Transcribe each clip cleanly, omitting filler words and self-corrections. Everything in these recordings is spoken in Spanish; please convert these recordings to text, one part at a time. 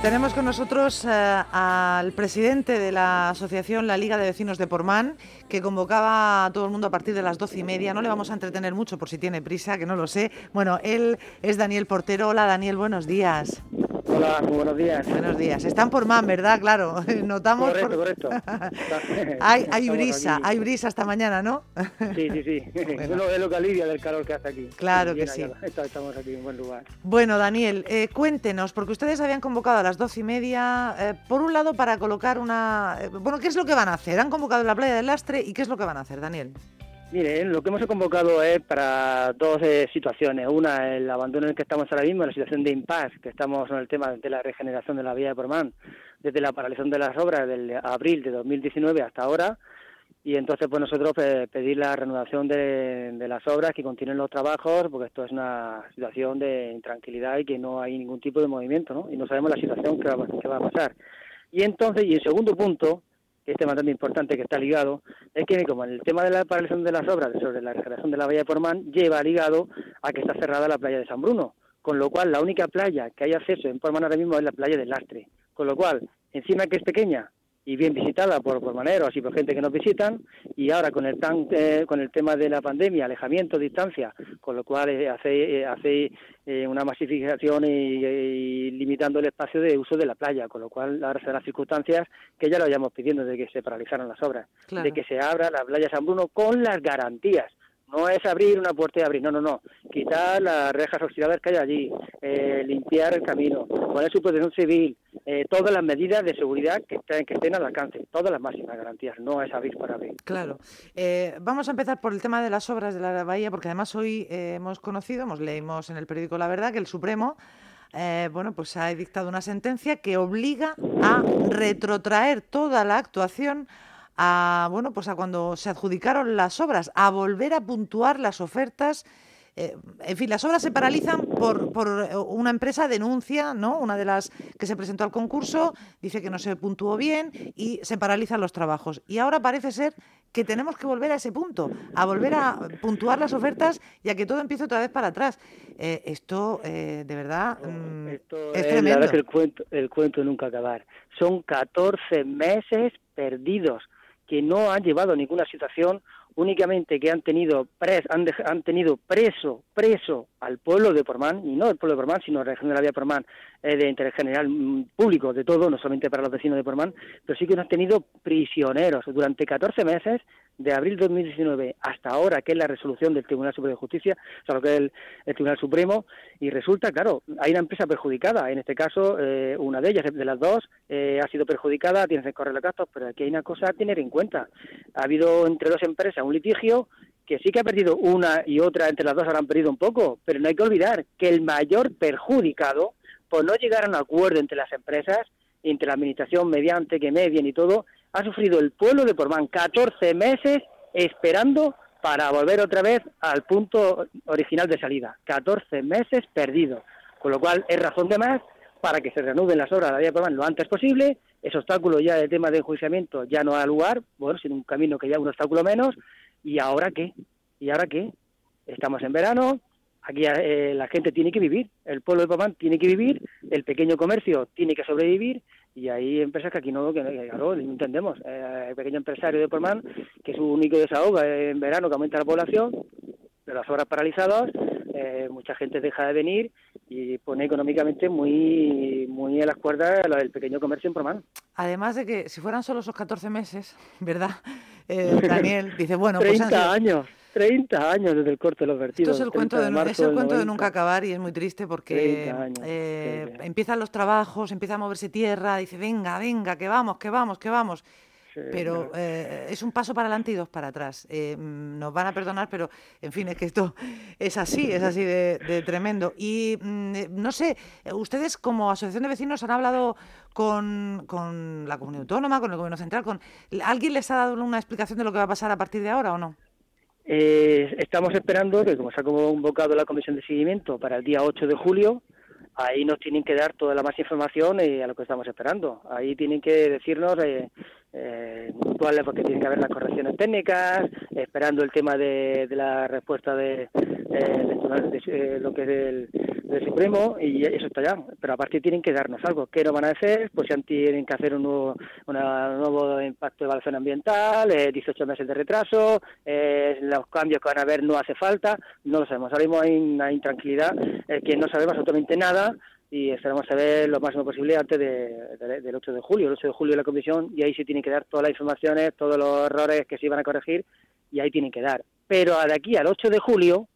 Tenemos con nosotros al presidente de la asociación La Liga de Vecinos de Portmán, que convocaba a todo el mundo a partir de las 12:30. No le vamos a entretener mucho por si tiene prisa, que no lo sé. Bueno, él es Daniel Portero. Hola, Daniel, buenos días. Hola, muy buenos días. Buenos días. Está en Portmán, ¿verdad? Claro, notamos... Correcto. Hay brisa esta mañana, ¿no? Sí. Bueno, es lo que alivia del calor que hace aquí. Claro que sí. Estamos aquí en buen lugar. Bueno, Daniel, cuéntenos, porque ustedes habían convocado a las 12:30, por un lado para colocar una... bueno, ¿qué es lo que van a hacer? Han convocado en la playa del Lastre y ¿qué es lo que van a hacer, Daniel? Miren, lo que hemos convocado es para dos situaciones. Una, el abandono en el que estamos ahora mismo, la situación de impasse, que estamos en el tema de la regeneración de la vía de Portmán, desde la paralización de las obras del abril de 2019 hasta ahora. Y entonces pues nosotros pedir la reanudación de las obras, que continúen los trabajos, porque esto es una situación de intranquilidad y que no hay ningún tipo de movimiento, ¿no? Y no sabemos la situación que va a pasar. Y entonces, y el segundo punto, que es bastante importante, que está ligado, es que como el tema de la paralización de las obras sobre la regeneración de la bahía de Portmán lleva ligado a que está cerrada la playa de San Bruno, con lo cual la única playa que hay acceso en Portmán ahora mismo es la playa del Lastre, con lo cual, encima que es pequeña y bien visitada por portmaneros y por gente que nos visitan, y ahora con el tema de la pandemia, alejamiento, distancia, con lo cual hace una masificación y limitando el espacio de uso de la playa, con lo cual ahora serán las circunstancias que ya lo hayamos pidiendo de que se paralizaran las obras, claro, de que se abra la playa San Bruno con las garantías. No es abrir una puerta y abrir, no. Quitar las rejas oxidadas que hay allí, limpiar el camino, poner su protección civil, todas las medidas de seguridad que estén al alcance, todas las máximas garantías, no es abrir para abrir. Claro. Vamos a empezar por el tema de las obras de la bahía, porque además hoy leímos en el periódico La Verdad que el Supremo pues ha dictado una sentencia que obliga a retrotraer toda la actuación a cuando se adjudicaron las obras, a volver a puntuar las ofertas. En fin, las obras se paralizan por una empresa denuncia, ¿no? Una de las que se presentó al concurso dice que no se puntuó bien y se paralizan los trabajos. Y ahora parece ser que tenemos que volver a ese punto, a volver a puntuar las ofertas y a que todo empiece otra vez para atrás. Esto, de verdad, esto es tremendo. La verdad que el cuento nunca acabar. Son 14 meses perdidos que no han llevado a ninguna situación, únicamente que han tenido preso al pueblo de Portmán, y no el pueblo de Portmán, sino la región de la vía de Portmán, de interés general público, de todo, no solamente para los vecinos de Portmán, pero sí que nos han tenido prisioneros durante 14 meses, de abril de 2019 hasta ahora, que es la resolución del Tribunal Superior de Justicia, o sea, lo que es el Tribunal Supremo, y resulta, claro, hay una empresa perjudicada, en este caso, una de ellas, de las dos, ha sido perjudicada, tiene que correr los gastos, pero aquí hay una cosa a tener en cuenta. Ha habido entre dos empresas un litigio que sí que ha perdido una y otra, entre las dos habrán perdido un poco, pero no hay que olvidar que el mayor perjudicado, por no llegar a un acuerdo entre las empresas, entre la administración mediante que medien y todo, ha sufrido el pueblo de Portmán 14 meses esperando para volver otra vez al punto original de salida. 14 meses perdidos, con lo cual es razón de más para que se reanuden las obras de la vía de Portmán lo antes posible. Ese obstáculo ya del tema de enjuiciamiento ya no ha lugar, bueno, sino un camino que ya un obstáculo menos. ¿Y ahora qué? Estamos en verano, aquí la gente tiene que vivir, el pueblo de Portmán tiene que vivir, el pequeño comercio tiene que sobrevivir, y hay empresas que aquí no entendemos. El pequeño empresario de Portmán, que su único desahogo en verano, que aumenta la población, de las obras paralizadas, mucha gente deja de venir y pone económicamente muy a las cuerdas el pequeño comercio en Portmán. Además de que si fueran solo esos 14 meses, ¿verdad? Daniel dice, bueno, 30 años desde el corte de los vertidos. Esto es el cuento de nunca acabar, y es muy triste porque empiezan los trabajos, empieza a moverse tierra, dice, venga, que vamos. Sí, pero es un paso para adelante y dos para atrás. Nos van a perdonar, pero en fin, es que esto es así de tremendo. Y no sé, ustedes como asociación de vecinos han hablado con la comunidad autónoma, con el gobierno central, ¿alguien les ha dado una explicación de lo que va a pasar a partir de ahora o no? Estamos esperando que, como se ha convocado la comisión de seguimiento para el día 8 de julio, ahí nos tienen que dar toda la más información a lo que estamos esperando. Ahí tienen que decirnos puntuales, porque tienen que haber las correcciones técnicas, esperando el tema de la respuesta de lo que es del Supremo, y eso está ya. Pero aparte tienen que darnos algo. ¿Qué nos van a hacer? Pues ya tienen que hacer un nuevo impacto de evaluación ambiental, 18 meses de retraso, los cambios que van a haber no hace falta, no lo sabemos. Ahora mismo hay una intranquilidad, que no sabemos absolutamente nada, y esperamos saber lo máximo posible antes del 8 de julio. El 8 de julio la comisión, y ahí se tienen que dar todas las informaciones, todos los errores que se iban a corregir, y ahí tienen que dar. Pero de aquí al 8 de julio,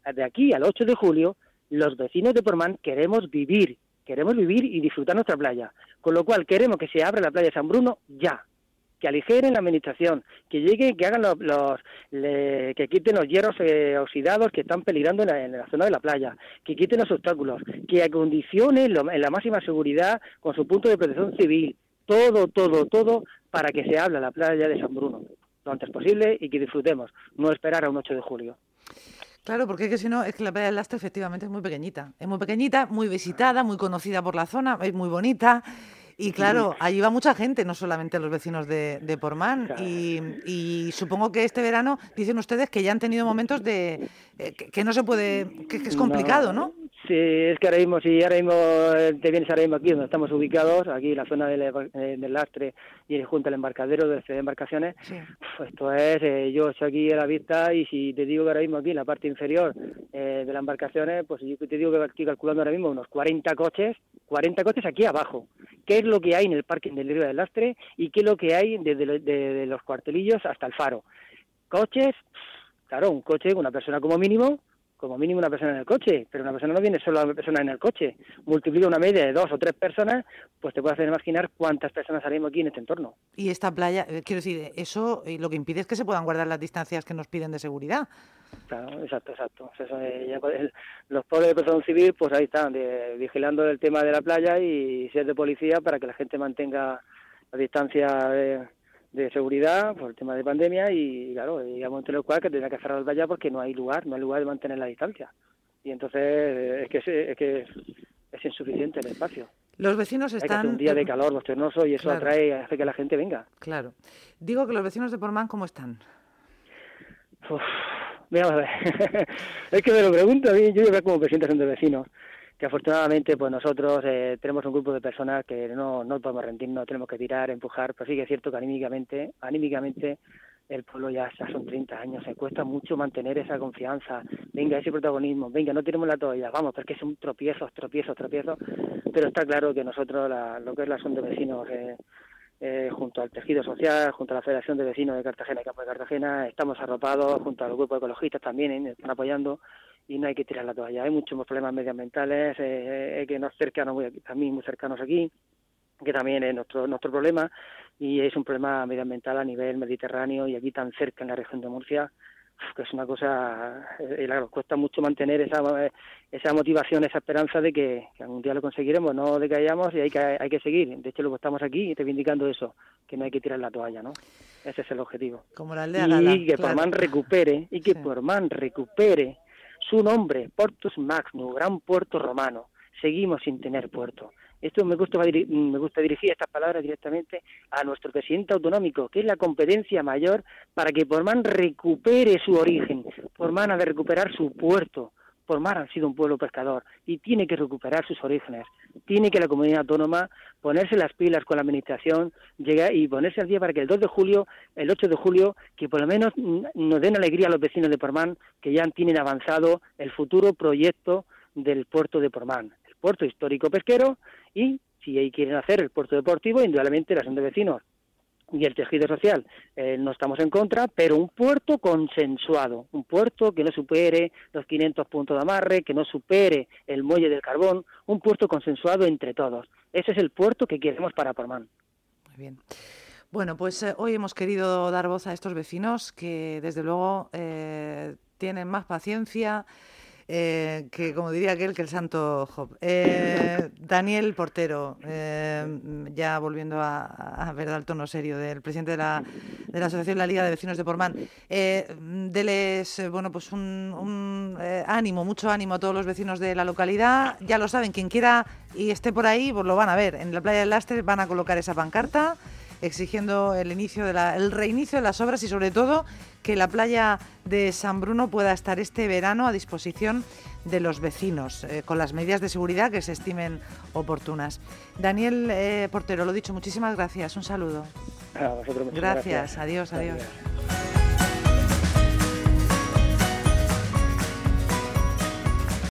los vecinos de Portmán queremos vivir y disfrutar nuestra playa. Con lo cual queremos que se abra la playa de San Bruno ya, que aligeren la administración, que lleguen, que hagan que quiten los hierros oxidados que están peligrando en la zona de la playa, que quiten los obstáculos, que acondicionen en la máxima seguridad con su punto de protección civil, todo para que se abra la playa de San Bruno lo antes posible y que disfrutemos, no esperar a un 8 de julio. Claro, porque es que si no, es que la playa del Lastre efectivamente es muy pequeñita, muy visitada, muy conocida por la zona, es muy bonita. Y claro, allí va mucha gente, no solamente los vecinos de Portmán. Claro. Y supongo que este verano dicen ustedes que ya han tenido momentos de que no se puede, que es complicado, ¿no? Sí, es que ahora mismo te vienes ahora mismo aquí donde estamos ubicados, aquí en la zona del Lastre y junto al embarcadero de embarcaciones. Sí. Esto es, yo estoy aquí a la vista, y si te digo que ahora mismo aquí en la parte inferior de las embarcaciones, pues yo te digo que estoy calculando ahora mismo unos 40 coches aquí abajo. ¿Qué es lo que hay en el parking del río del Lastre y qué es lo que hay desde los cuartelillos hasta el faro? Coches, claro, un coche con una persona como mínimo una persona en el coche, pero una persona no viene solo una persona en el coche. Multiplica una media de 2 o 3 personas, pues te puedes hacer imaginar cuántas personas haremos aquí en este entorno. Y esta playa, quiero decir, eso lo que impide es que se puedan guardar las distancias que nos piden de seguridad. Claro, exacto. Los pobres de protección civil, pues ahí están, vigilando el tema de la playa y ser de policía para que la gente mantenga la distancia de seguridad por el tema de pandemia, y claro, digamos entre los cuales que tendrá que cerrar la playa porque no hay lugar de mantener la distancia, y entonces es que es insuficiente el espacio. Los vecinos están... Hay que hacer un día de calor bochornoso y eso claro. Hace que la gente venga. Claro. Digo que los vecinos de Portmán, ¿cómo están? Mira, a ver. Es que me lo pregunto a mí, yo como presidente de vecinos, que afortunadamente pues nosotros tenemos un grupo de personas que no podemos rendirnos, tenemos que tirar, empujar, pero sí que es cierto que anímicamente el pueblo ya son 30 años, se cuesta mucho mantener esa confianza, venga, ese protagonismo, venga, no tiremos la toalla, vamos, porque son tropiezos, pero está claro que nosotros, lo que es la asociación de vecinos, junto al tejido social, junto a la Federación de Vecinos de Cartagena y Campo de Cartagena, estamos arropados, junto al grupo de ecologistas también, están apoyando, y no hay que tirar la toalla. Hay muchos problemas medioambientales que nos cercanos, también muy cercanos aquí, que también es nuestro problema, y es un problema medioambiental a nivel mediterráneo y aquí tan cerca en la región de Murcia, que es una cosa, claro, cuesta mucho mantener esa motivación, esa esperanza de que algún día lo conseguiremos, no decayamos, y hay que seguir. De hecho, luego estamos aquí reivindicando eso, que no hay que tirar la toalla, ¿no? Ese es el objetivo. Como la aldea Gala, y que claro. Portmán recupere su nombre, Portus Magnus, gran puerto romano. Seguimos sin tener puerto. Esto me gusta dirigir estas palabras directamente a nuestro presidente autonómico, que es la competencia mayor para que Portmán recupere su origen. Portmán ha de recuperar su puerto. Portmán ha sido un pueblo pescador y tiene que recuperar sus orígenes. Tiene que la comunidad autónoma ponerse las pilas con la administración, llegar y ponerse al día para que el 8 de julio, que por lo menos nos den alegría a los vecinos de Portmán, que ya tienen avanzado el futuro proyecto del puerto de Portmán, el puerto histórico pesquero, y si ahí quieren hacer el puerto deportivo, indudablemente la asociación de vecinos y el tejido social no estamos en contra, pero un puerto consensuado, un puerto que no supere los 500 puntos de amarre, que no supere el muelle del carbón, un puerto consensuado entre todos. Ese es el puerto que queremos para Portmán. Muy bien. Bueno, pues hoy hemos querido dar voz a estos vecinos que desde luego tienen más paciencia que, como diría aquel, que el santo Job. Daniel Portero, ya volviendo a ver el tono serio del presidente de la Asociación La Liga de Vecinos de Portmán, deles pues un ánimo, mucho ánimo a todos los vecinos de la localidad. Ya lo saben, quien quiera y esté por ahí, pues lo van a ver. En la playa del Lastre van a colocar esa pancarta exigiendo el reinicio de las obras y sobre todo que la playa de San Bruno pueda estar este verano a disposición de los vecinos, con las medidas de seguridad que se estimen oportunas. Daniel Portero, lo dicho, muchísimas gracias, un saludo. A vosotros, muchas gracias. Adiós. Gracias.